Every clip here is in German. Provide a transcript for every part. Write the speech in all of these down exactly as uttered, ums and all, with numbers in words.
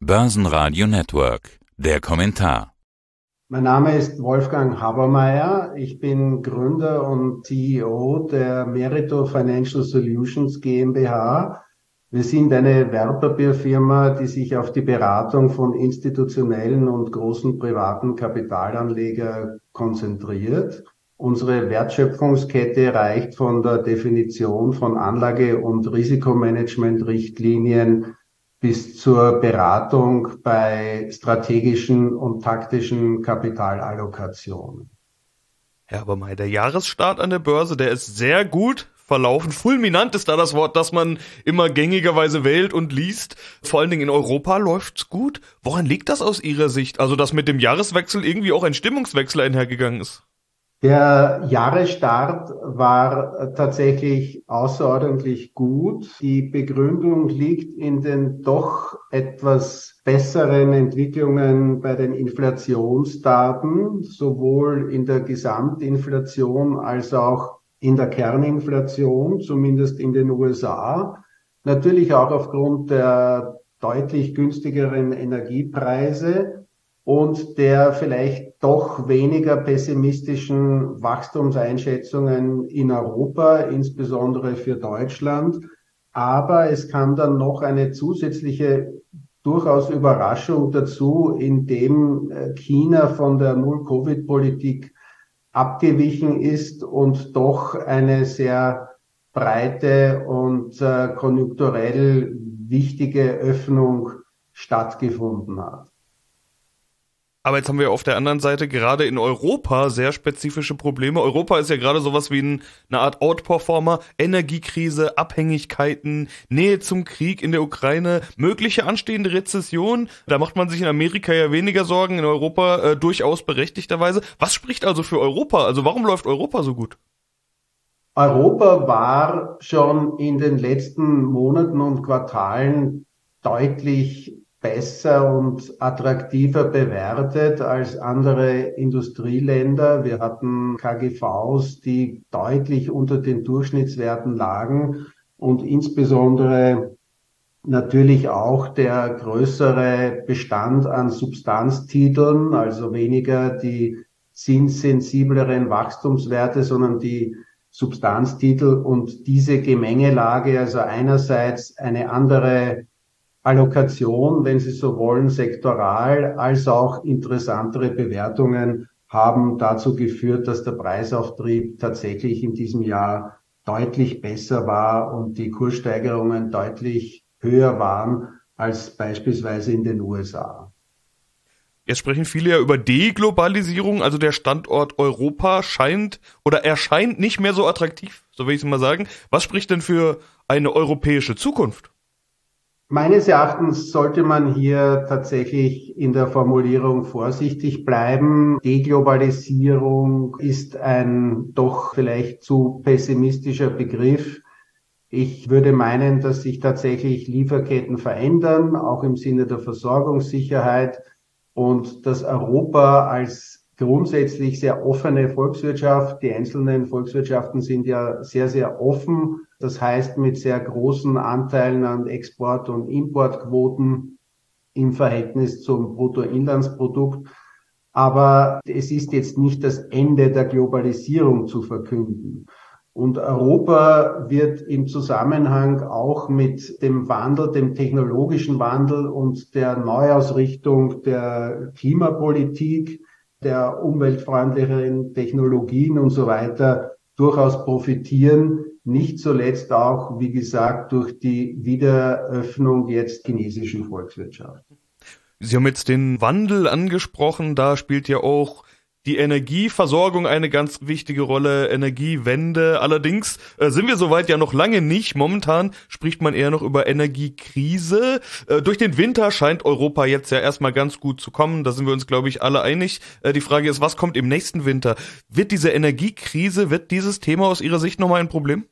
Börsenradio Network. Der Kommentar. Mein Name ist Wolfgang Habermeyer. Ich bin Gründer und C E O der Merito Financial Solutions GmbH. Wir sind eine Wertpapierfirma, die sich auf die Beratung von institutionellen und großen privaten Kapitalanlegern konzentriert. Unsere Wertschöpfungskette reicht von der Definition von Anlage- und Risikomanagement-Richtlinien bis zur Beratung bei strategischen und taktischen Kapitalallokationen. Herr Habermeyer, der Jahresstart an der Börse, der ist sehr gut verlaufen. Fulminant ist da das Wort, das man immer gängigerweise wählt und liest. Vor allen Dingen in Europa läuft's gut. Woran liegt das aus Ihrer Sicht? Also, dass mit dem Jahreswechsel irgendwie auch ein Stimmungswechsel einhergegangen ist? Der Jahresstart war tatsächlich außerordentlich gut. Die Begründung liegt in den doch etwas besseren Entwicklungen bei den Inflationsdaten, sowohl in der Gesamtinflation als auch in der Kerninflation, zumindest in den U S A. Natürlich auch aufgrund der deutlich günstigeren Energiepreise und der vielleicht doch weniger pessimistischen Wachstumseinschätzungen in Europa, insbesondere für Deutschland. Aber es kam dann noch eine zusätzliche durchaus Überraschung dazu, indem China von der Null-Covid-Politik abgewichen ist und doch eine sehr breite und äh, konjunkturell wichtige Öffnung stattgefunden hat. Aber jetzt haben wir auf der anderen Seite gerade in Europa sehr spezifische Probleme. Europa ist ja gerade sowas wie ein, eine Art Outperformer. Energiekrise, Abhängigkeiten, Nähe zum Krieg in der Ukraine, mögliche anstehende Rezession. Da macht man sich in Amerika ja weniger Sorgen, in Europa äh, durchaus berechtigterweise. Was spricht also für Europa? Also warum läuft Europa so gut? Europa war schon in den letzten Monaten und Quartalen deutlich besser und attraktiver bewertet als andere Industrieländer. Wir hatten K G Vs, die deutlich unter den Durchschnittswerten lagen und insbesondere natürlich auch der größere Bestand an Substanztiteln, also weniger die zinssensibleren Wachstumswerte, sondern die Substanztitel und diese Gemengelage, also einerseits eine andere Allokation, wenn Sie so wollen, sektoral, als auch interessantere Bewertungen haben dazu geführt, dass der Preisauftrieb tatsächlich in diesem Jahr deutlich besser war und die Kurssteigerungen deutlich höher waren als beispielsweise in den U S A. Jetzt sprechen viele ja über Deglobalisierung, also der Standort Europa scheint oder erscheint nicht mehr so attraktiv, so will ich es mal sagen. Was spricht denn für eine europäische Zukunft? Meines Erachtens sollte man hier tatsächlich in der Formulierung vorsichtig bleiben. Deglobalisierung ist ein doch vielleicht zu pessimistischer Begriff. Ich würde meinen, dass sich tatsächlich Lieferketten verändern, auch im Sinne der Versorgungssicherheit, und dass Europa als grundsätzlich sehr offene Volkswirtschaft, die einzelnen Volkswirtschaften sind ja sehr, sehr offen, das heißt mit sehr großen Anteilen an Export- und Importquoten im Verhältnis zum Bruttoinlandsprodukt. Aber es ist jetzt nicht das Ende der Globalisierung zu verkünden. Und Europa wird im Zusammenhang auch mit dem Wandel, dem technologischen Wandel und der Neuausrichtung der Klimapolitik, der umweltfreundlicheren Technologien und so weiter durchaus profitieren. Nicht zuletzt auch, wie gesagt, durch die Wiederöffnung jetzt chinesischen Volkswirtschaft. Sie haben jetzt den Wandel angesprochen, da spielt ja auch die Energieversorgung eine ganz wichtige Rolle, Energiewende. Allerdings äh, sind wir soweit ja noch lange nicht. Momentan spricht man eher noch über Energiekrise. Äh, durch den Winter scheint Europa jetzt ja erstmal ganz gut zu kommen. Da sind wir uns, glaube ich, alle einig. Äh, die Frage ist, was kommt im nächsten Winter? Wird diese Energiekrise, wird dieses Thema aus Ihrer Sicht nochmal ein Problem?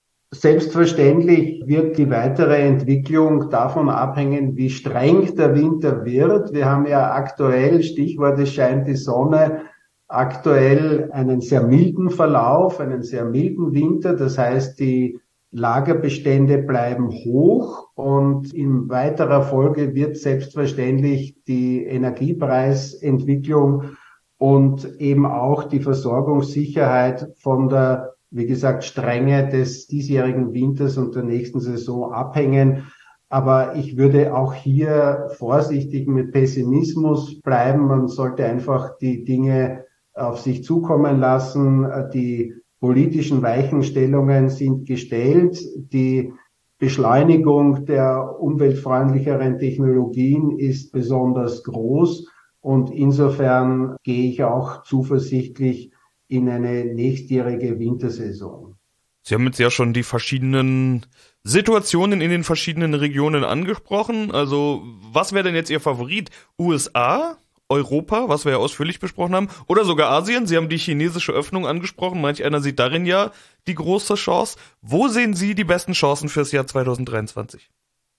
Selbstverständlich wird die weitere Entwicklung davon abhängen, wie streng der Winter wird. Wir haben ja aktuell, Stichwort, es scheint die Sonne, aktuell einen sehr milden Verlauf, einen sehr milden Winter. Das heißt, die Lagerbestände bleiben hoch und in weiterer Folge wird selbstverständlich die Energiepreisentwicklung und eben auch die Versorgungssicherheit von der, wie gesagt, Strenge des diesjährigen Winters und der nächsten Saison abhängen. Aber ich würde auch hier vorsichtig mit Pessimismus bleiben. Man sollte einfach die Dinge auf sich zukommen lassen. Die politischen Weichenstellungen sind gestellt. Die Beschleunigung der umweltfreundlicheren Technologien ist besonders groß. Und insofern gehe ich auch zuversichtlich in eine nächstjährige Wintersaison. Sie haben jetzt ja schon die verschiedenen Situationen in den verschiedenen Regionen angesprochen. Also was wäre denn jetzt Ihr Favorit? U S A, Europa, was wir ja ausführlich besprochen haben, oder sogar Asien? Sie haben die chinesische Öffnung angesprochen. Manch einer sieht darin ja die große Chance. Wo sehen Sie die besten Chancen fürs Jahr zwanzig dreiundzwanzig?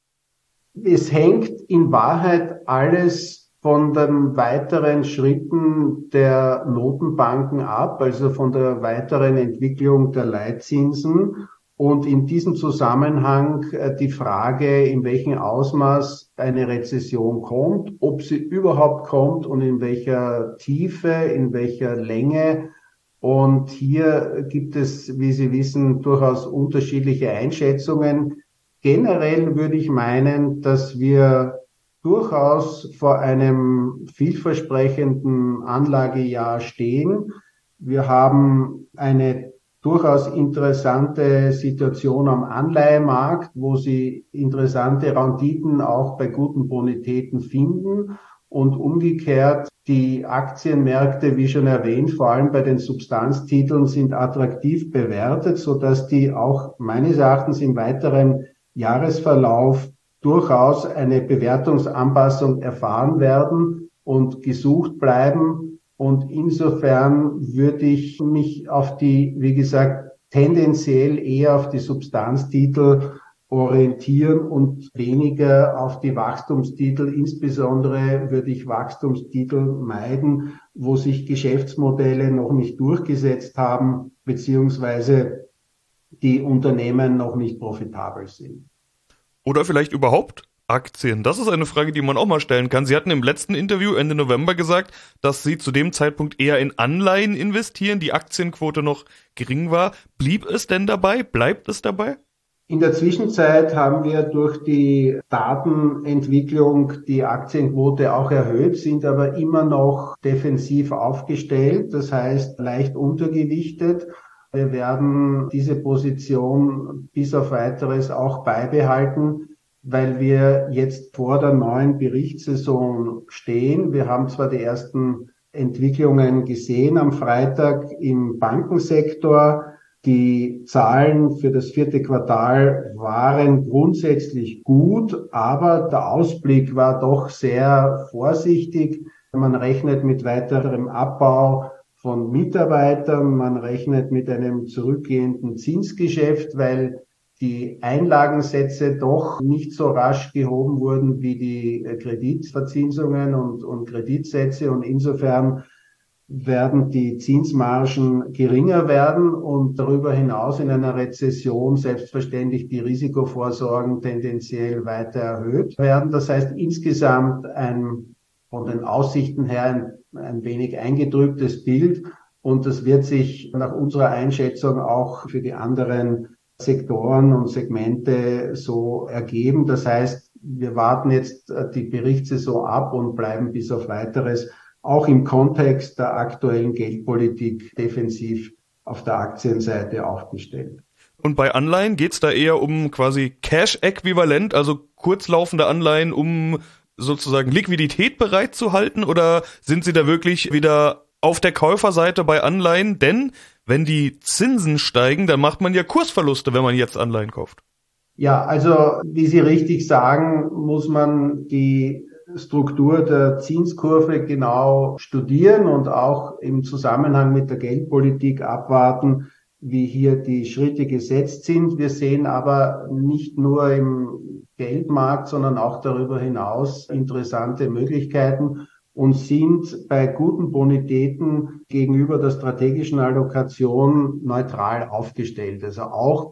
Es hängt in Wahrheit alles von den weiteren Schritten der Notenbanken ab, also von der weiteren Entwicklung der Leitzinsen. Und in diesem Zusammenhang die Frage, in welchem Ausmaß eine Rezession kommt, ob sie überhaupt kommt und in welcher Tiefe, in welcher Länge. Und hier gibt es, wie Sie wissen, durchaus unterschiedliche Einschätzungen. Generell würde ich meinen, dass wir durchaus vor einem vielversprechenden Anlagejahr stehen. Wir haben eine durchaus interessante Situation am Anleihemarkt, wo Sie interessante Renditen auch bei guten Bonitäten finden. Und umgekehrt, die Aktienmärkte, wie schon erwähnt, vor allem bei den Substanztiteln, sind attraktiv bewertet, sodass die auch meines Erachtens im weiteren Jahresverlauf durchaus eine Bewertungsanpassung erfahren werden und gesucht bleiben. Und insofern würde ich mich auf die, wie gesagt, tendenziell eher auf die Substanztitel orientieren und weniger auf die Wachstumstitel. Insbesondere würde ich Wachstumstitel meiden, wo sich Geschäftsmodelle noch nicht durchgesetzt haben, beziehungsweise die Unternehmen noch nicht profitabel sind. Oder vielleicht überhaupt Aktien? Das ist eine Frage, die man auch mal stellen kann. Sie hatten im letzten Interview Ende November gesagt, dass Sie zu dem Zeitpunkt eher in Anleihen investieren, die Aktienquote noch gering war. Blieb es denn dabei? Bleibt es dabei? In der Zwischenzeit haben wir durch die Datenentwicklung die Aktienquote auch erhöht, sind aber immer noch defensiv aufgestellt, das heißt leicht untergewichtet. Wir werden diese Position bis auf Weiteres auch beibehalten, weil wir jetzt vor der neuen Berichtssaison stehen. Wir haben zwar die ersten Entwicklungen gesehen am Freitag im Bankensektor. Die Zahlen für das vierte Quartal waren grundsätzlich gut, aber der Ausblick war doch sehr vorsichtig. Man rechnet mit weiterem Abbau von Mitarbeitern, man rechnet mit einem zurückgehenden Zinsgeschäft, weil die Einlagensätze doch nicht so rasch gehoben wurden wie die Kreditverzinsungen und, und Kreditsätze, und insofern werden die Zinsmargen geringer werden und darüber hinaus in einer Rezession selbstverständlich die Risikovorsorgen tendenziell weiter erhöht werden. Das heißt insgesamt ein von den Aussichten her ein, ein wenig eingedrücktes Bild, und das wird sich nach unserer Einschätzung auch für die anderen Sektoren und Segmente so ergeben. Das heißt, wir warten jetzt die Berichtssaison ab und bleiben bis auf Weiteres auch im Kontext der aktuellen Geldpolitik defensiv auf der Aktienseite aufgestellt. Und bei Anleihen geht's da eher um quasi Cash-Äquivalent, also kurzlaufende Anleihen, um sozusagen Liquidität bereitzuhalten, oder sind Sie da wirklich wieder auf der Käuferseite bei Anleihen? Denn wenn die Zinsen steigen, dann macht man ja Kursverluste, wenn man jetzt Anleihen kauft. Ja, also wie Sie richtig sagen, muss man die Struktur der Zinskurve genau studieren und auch im Zusammenhang mit der Geldpolitik abwarten, wie hier die Schritte gesetzt sind. Wir sehen aber nicht nur im Geldmarkt, sondern auch darüber hinaus interessante Möglichkeiten und sind bei guten Bonitäten gegenüber der strategischen Allokation neutral aufgestellt. Also auch bei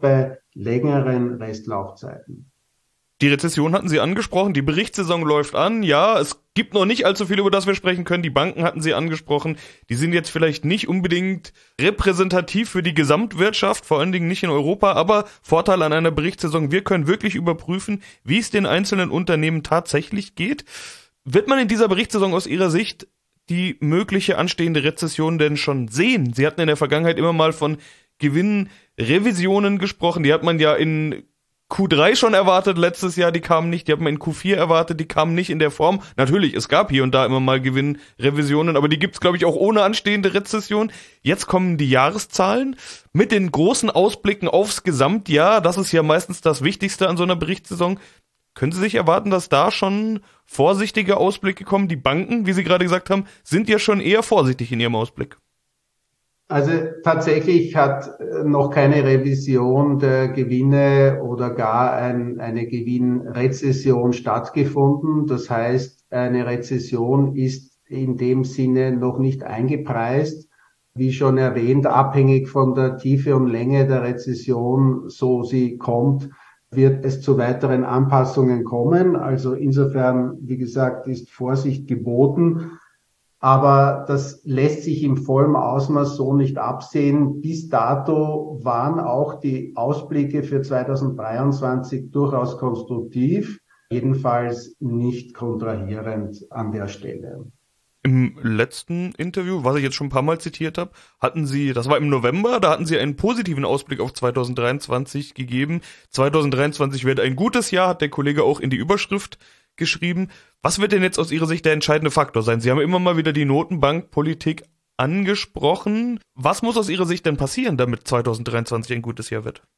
längeren Restlaufzeiten. Die Rezession hatten Sie angesprochen, die Berichtssaison läuft an, ja, es gibt noch nicht allzu viel, über das wir sprechen können, die Banken hatten Sie angesprochen, die sind jetzt vielleicht nicht unbedingt repräsentativ für die Gesamtwirtschaft, vor allen Dingen nicht in Europa, aber Vorteil an einer Berichtssaison, wir können wirklich überprüfen, wie es den einzelnen Unternehmen tatsächlich geht. Wird man in dieser Berichtssaison aus Ihrer Sicht die mögliche anstehende Rezession denn schon sehen? Sie hatten in der Vergangenheit immer mal von Gewinnrevisionen gesprochen, die hat man ja in Q drei schon erwartet letztes Jahr, die kamen nicht, die hat man in Q vier erwartet, die kamen nicht in der Form. Natürlich, es gab hier und da immer mal Gewinnrevisionen, aber die gibt's, glaube ich, auch ohne anstehende Rezession. Jetzt kommen die Jahreszahlen mit den großen Ausblicken aufs Gesamtjahr. Das ist ja meistens das Wichtigste an so einer Berichtssaison. Können Sie sich erwarten, dass da schon vorsichtige Ausblicke kommen? Die Banken, wie Sie gerade gesagt haben, sind ja schon eher vorsichtig in ihrem Ausblick. Also tatsächlich hat noch keine Revision der Gewinne oder gar ein, eine Gewinnrezession stattgefunden. Das heißt, eine Rezession ist in dem Sinne noch nicht eingepreist. Wie schon erwähnt, abhängig von der Tiefe und Länge der Rezession, so sie kommt, wird es zu weiteren Anpassungen kommen. Also insofern, wie gesagt, ist Vorsicht geboten. Aber das lässt sich im vollen Ausmaß so nicht absehen. Bis dato waren auch die Ausblicke für zweitausenddreiundzwanzig durchaus konstruktiv, jedenfalls nicht kontrahierend an der Stelle. Im letzten Interview, was ich jetzt schon ein paar Mal zitiert habe, hatten Sie, das war im November, da hatten Sie einen positiven Ausblick auf zweitausenddreiundzwanzig gegeben. zweitausenddreiundzwanzig wird ein gutes Jahr, hat der Kollege auch in die Überschrift geschrieben. Was wird denn jetzt aus Ihrer Sicht der entscheidende Faktor sein? Sie haben immer mal wieder die Notenbankpolitik angesprochen. Was muss aus Ihrer Sicht denn passieren, damit zweitausenddreiundzwanzig ein gutes Jahr wird?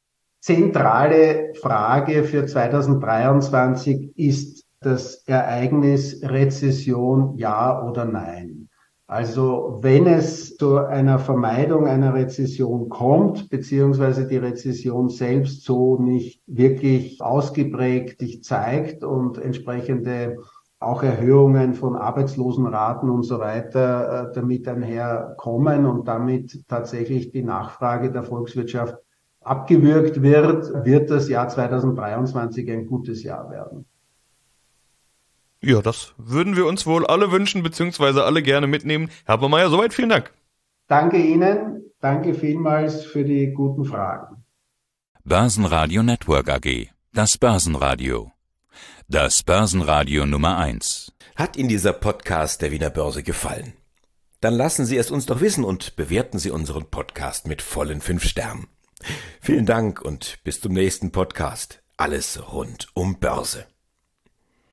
Zentrale Frage für zweitausenddreiundzwanzig ist das Ereignis Rezession, ja oder nein. Also wenn es zu einer Vermeidung einer Rezession kommt, beziehungsweise die Rezession selbst so nicht wirklich ausgeprägt sich zeigt und entsprechende auch Erhöhungen von Arbeitslosenraten und so weiter äh, damit einherkommen und damit tatsächlich die Nachfrage der Volkswirtschaft abgewürgt wird, wird das Jahr zweitausenddreiundzwanzig ein gutes Jahr werden. Ja, das würden wir uns wohl alle wünschen, beziehungsweise alle gerne mitnehmen. Herr Habermayr, soweit vielen Dank. Danke Ihnen, danke vielmals für die guten Fragen. Börsenradio Network A G, das Börsenradio. Das Börsenradio Nummer eins. Hat Ihnen dieser Podcast der Wiener Börse gefallen? Dann lassen Sie es uns doch wissen und bewerten Sie unseren Podcast mit vollen fünf Sternen. Vielen Dank und bis zum nächsten Podcast. Alles rund um Börse.